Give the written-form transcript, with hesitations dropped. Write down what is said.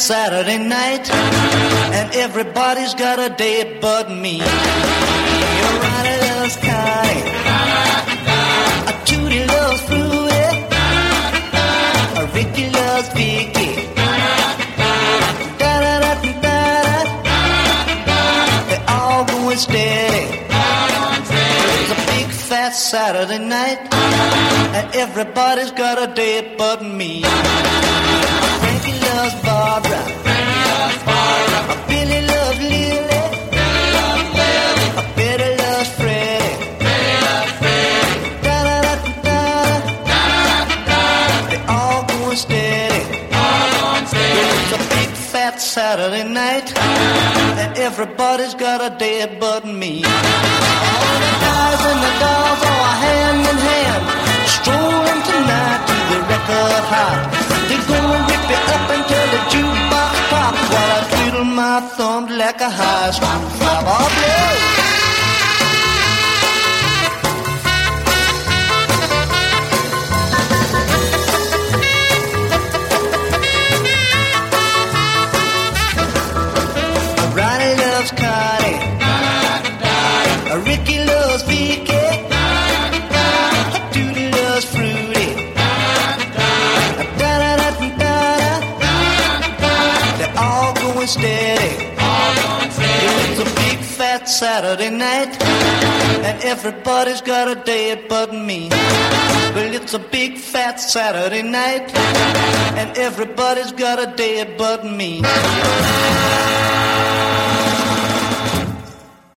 Saturday night, and everybody's got a date but me. Ronnie loves Connie, Tootie loves Fruity, Ricky loves Vicky. They're all going steady. It's a big fat Saturday night, and everybody's got a date but me. Frankie loves Barbara, Billy loves Lily, Betty loves Freddie. They're all going steady. It's a big fat Saturday night, and everybody's got a date but me. All the guys and the dolls are hand in hand, strolling tonight to the record hop. They're gonna rip it up until the jukebox pops, while I twiddle my thumbs like a high school flop. Oh, Ronnie loves Connie, Ricky loves Vicky, Tootie loves Fruity. They're all going steady. It's a big fat Saturday night, and everybody's got a date but me. Well, it's a big fat Saturday night, and everybody's got a date but me.